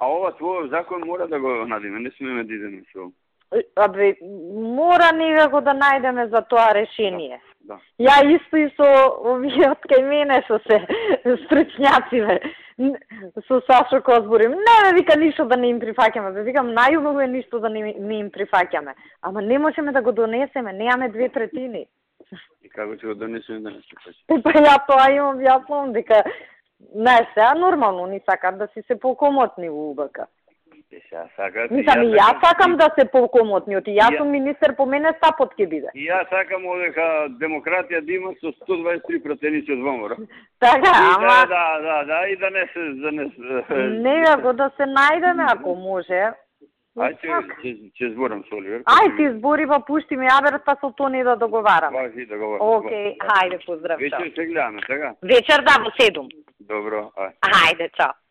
A ova твој закон мора да го надиме, не смееме да идеме со. Абе, мора некако да најдеме за тоа решение. Да. Ја исто и со овие од кај мене што се стручњаци, со Сашо Козбурим. Не, вика, ништо да не им прифаќаме. Викам, најубаво е ништо да не им прифаќаме. Ама не можеме да го донесеме, немаме 2/3. И како ќе го донесеме да не се прифаќаме? Па ја тоа имам јасно, дека не сега нормално ни сакат да си се покомотни во УБК. Мислам, и јас сакам да се покомотни, оти јас сум министер, по мене стапот ќе биде. И јас сакам одека демократија да има со 123 пратеници од ВМРО. Така, ама... Да, и да не се... Некако да се најдеме, ако може. Ќе зборам со Оливер. Ај, ти збори, па пушти ме, абе, па со Тони да договараме. Важи, договараме. Океј, хајде, поздрав. Вечер се гледаме, така? Вечер, да, во 7. Добро, ај. Хајде, чао.